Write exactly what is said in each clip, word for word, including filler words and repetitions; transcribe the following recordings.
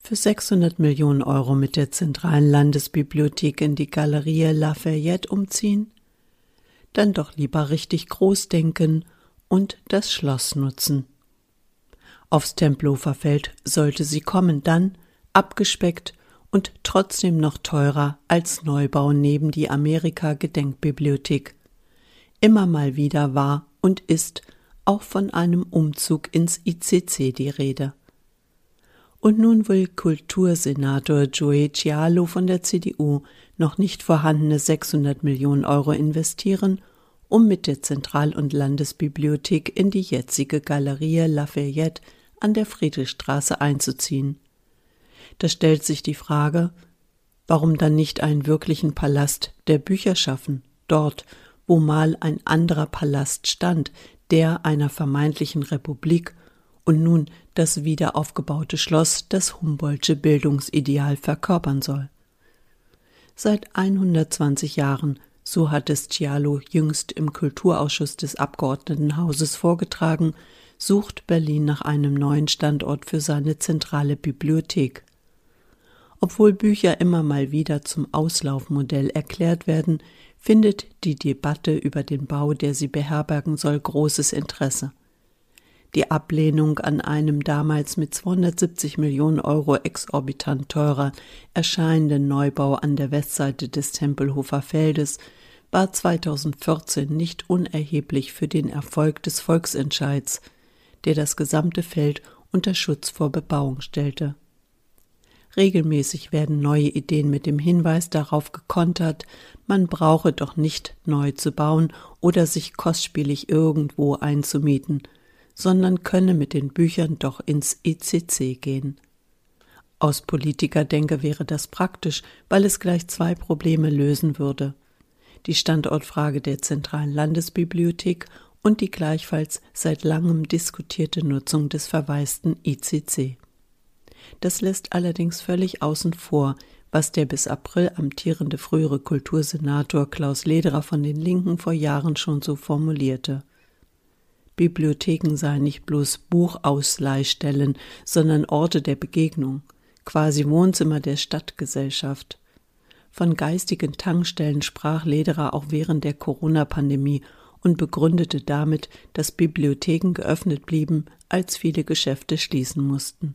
Für sechshundert Millionen Euro mit der zentralen Landesbibliothek in die Galerie Lafayette umziehen? Dann doch lieber richtig groß denken und das Schloss nutzen. Aufs Tempelhofer Feld sollte sie kommen, dann abgespeckt und trotzdem noch teurer als Neubau neben die Amerika-Gedenkbibliothek. Immer mal wieder war und ist auch von einem Umzug ins I C C die Rede. Und nun will Kultursenator Joey Cialo von der C D U noch nicht vorhandene sechshundert Millionen Euro investieren, um mit der Zentral- und Landesbibliothek in die jetzige Galerie Lafayette an der Friedrichstraße einzuziehen. Da stellt sich die Frage, warum dann nicht einen wirklichen Palast der Bücher schaffen, dort, wo mal ein anderer Palast stand, der einer vermeintlichen Republik, und nun das wieder aufgebaute Schloss das Humboldtsche Bildungsideal verkörpern soll. Seit hundertzwanzig Jahren, so hat es Cialo jüngst im Kulturausschuss des Abgeordnetenhauses vorgetragen, sucht Berlin nach einem neuen Standort für seine zentrale Bibliothek. Obwohl Bücher immer mal wieder zum Auslaufmodell erklärt werden, findet die Debatte über den Bau, der sie beherbergen soll, großes Interesse. Die Ablehnung an einem damals mit zweihundertsiebzig Millionen Euro exorbitant teurer erscheinenden Neubau an der Westseite des Tempelhofer Feldes war zweitausendvierzehn nicht unerheblich für den Erfolg des Volksentscheids, der das gesamte Feld unter Schutz vor Bebauung stellte. Regelmäßig werden neue Ideen mit dem Hinweis darauf gekontert, man brauche doch nicht neu zu bauen oder sich kostspielig irgendwo einzumieten, sondern könne mit den Büchern doch ins I C C gehen. Aus Politikerdenke wäre das praktisch, weil es gleich zwei Probleme lösen würde: die Standortfrage der zentralen Landesbibliothek und die gleichfalls seit langem diskutierte Nutzung des verwaisten I C C. Das lässt allerdings völlig außen vor, was der bis April amtierende frühere Kultursenator Klaus Lederer von den Linken vor Jahren schon so formulierte. Bibliotheken seien nicht bloß Buchausleihstellen, sondern Orte der Begegnung, quasi Wohnzimmer der Stadtgesellschaft. Von geistigen Tankstellen sprach Lederer auch während der Corona-Pandemie und begründete damit, dass Bibliotheken geöffnet blieben, als viele Geschäfte schließen mussten.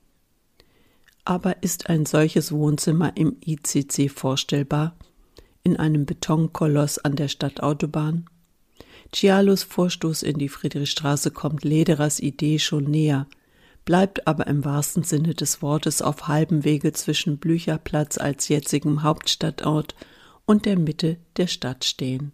Aber ist ein solches Wohnzimmer im I C C vorstellbar? In einem Betonkoloss an der Stadtautobahn? Cialos Vorstoß in die Friedrichstraße kommt Lederers Idee schon näher, bleibt aber im wahrsten Sinne des Wortes auf halbem Wege zwischen Blücherplatz als jetzigem Hauptstadtort und der Mitte der Stadt stehen.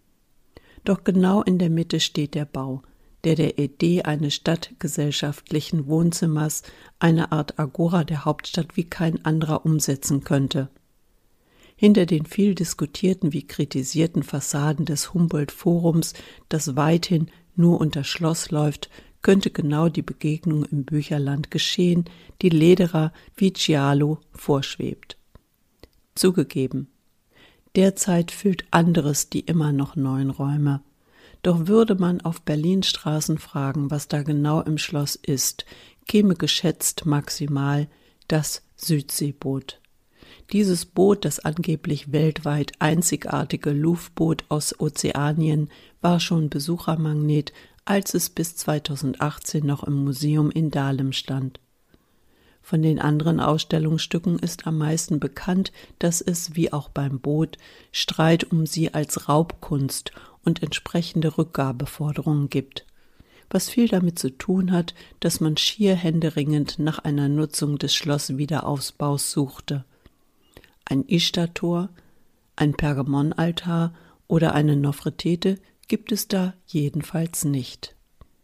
Doch genau in der Mitte steht der Bau, der der Idee eines stadtgesellschaftlichen Wohnzimmers eine Art Agora der Hauptstadt wie kein anderer umsetzen könnte. Hinter den viel diskutierten wie kritisierten Fassaden des Humboldt-Forums, das weithin nur unter Schloss läuft, könnte genau die Begegnung im Bücherland geschehen, die Lederer wie Cialo vorschwebt. Zugegeben, derzeit füllt anderes die immer noch neuen Räume. Doch würde man auf Berlins Straßen fragen, was da genau im Schloss ist, käme geschätzt maximal das Südseeboot. Dieses Boot, das angeblich weltweit einzigartige Luftboot aus Ozeanien, war schon Besuchermagnet, als es bis zweitausendachtzehn noch im Museum in Dahlem stand. Von den anderen Ausstellungsstücken ist am meisten bekannt, dass es, wie auch beim Boot, Streit um sie als Raubkunst und entsprechende Rückgabeforderungen gibt, was viel damit zu tun hat, dass man schier händeringend nach einer Nutzung des Schlosswiederaufbaus suchte. Ein Ishtar-Tor, ein Pergamonaltar oder eine Nofretete gibt es da jedenfalls nicht.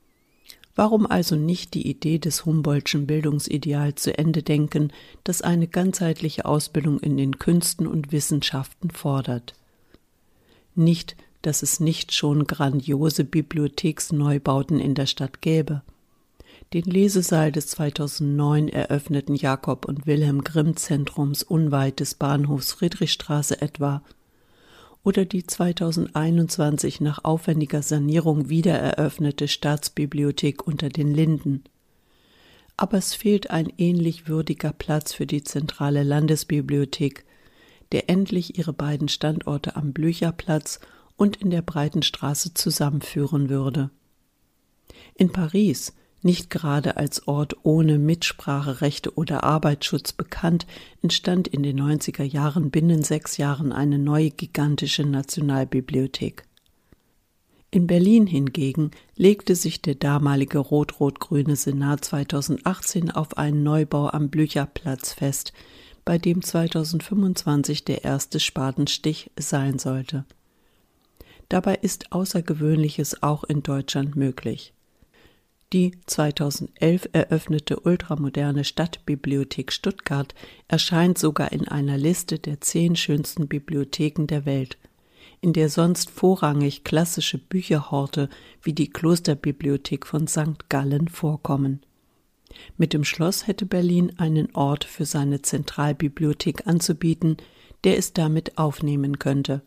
Warum also nicht die Idee des Humboldtschen Bildungsideals zu Ende denken, das eine ganzheitliche Ausbildung in den Künsten und Wissenschaften fordert? Nicht, dass es nicht schon grandiose Bibliotheksneubauten in der Stadt gäbe. Den Lesesaal des zweitausendneun eröffneten Jakob und Wilhelm Grimm Zentrums unweit des Bahnhofs Friedrichstraße etwa oder die zweitausendeinundzwanzig nach aufwendiger Sanierung wiedereröffnete Staatsbibliothek unter den Linden. aber es fehlt ein ähnlich würdiger Platz für die zentrale Landesbibliothek, der endlich ihre beiden Standorte am Blücherplatz und in der Breitenstraße zusammenführen würde. In Paris, nicht gerade als Ort ohne Mitspracherechte oder Arbeitsschutz bekannt, entstand in den neunziger Jahren binnen sechs Jahren eine neue gigantische Nationalbibliothek. In Berlin hingegen legte sich der damalige rot-rot-grüne Senat zweitausendachtzehn auf einen Neubau am Blücherplatz fest, bei dem zweitausendfünfundzwanzig der erste Spatenstich sein sollte. Dabei ist Außergewöhnliches auch in Deutschland möglich. Die zweitausendelf eröffnete ultramoderne Stadtbibliothek Stuttgart erscheint sogar in einer Liste der zehn schönsten Bibliotheken der Welt, in der sonst vorrangig klassische Bücherhorte wie die Klosterbibliothek von Sankt Gallen vorkommen. Mit dem Schloss hätte Berlin einen Ort für seine Zentralbibliothek anzubieten, der es damit aufnehmen könnte.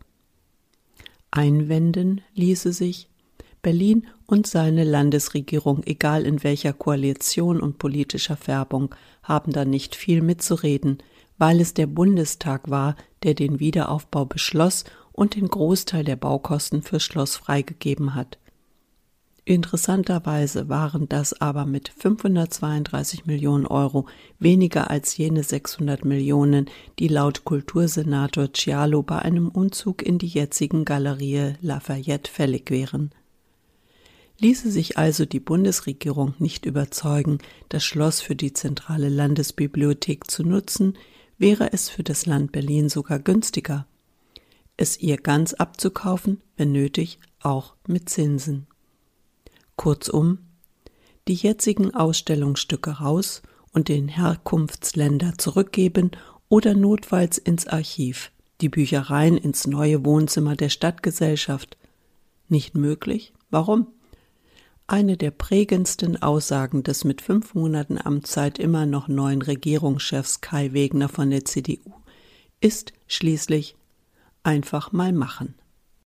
Einwenden ließe sich, Berlin und seine Landesregierung, egal in welcher Koalition und politischer Färbung, haben da nicht viel mitzureden, weil es der Bundestag war, der den Wiederaufbau beschloss und den Großteil der Baukosten fürs Schloss freigegeben hat. Interessanterweise waren das aber mit fünfhundertzweiunddreißig Millionen Euro weniger als jene sechshundert Millionen, die laut Kultursenator Cialo bei einem Umzug in die jetzigen Galerie Lafayette fällig wären. Ließe sich also die Bundesregierung nicht überzeugen, das Schloss für die zentrale Landesbibliothek zu nutzen, wäre es für das Land Berlin sogar günstiger, es ihr ganz abzukaufen, wenn nötig, auch mit Zinsen. Kurzum, die jetzigen Ausstellungsstücke raus und den Herkunftsländer zurückgeben oder notfalls ins Archiv, die Büchereien ins neue Wohnzimmer der Stadtgesellschaft. Nicht möglich? Warum? Eine der prägendsten Aussagen des mit fünf Monaten Amtszeit immer noch neuen Regierungschefs Kai Wegner von der C D U ist schließlich: einfach mal machen.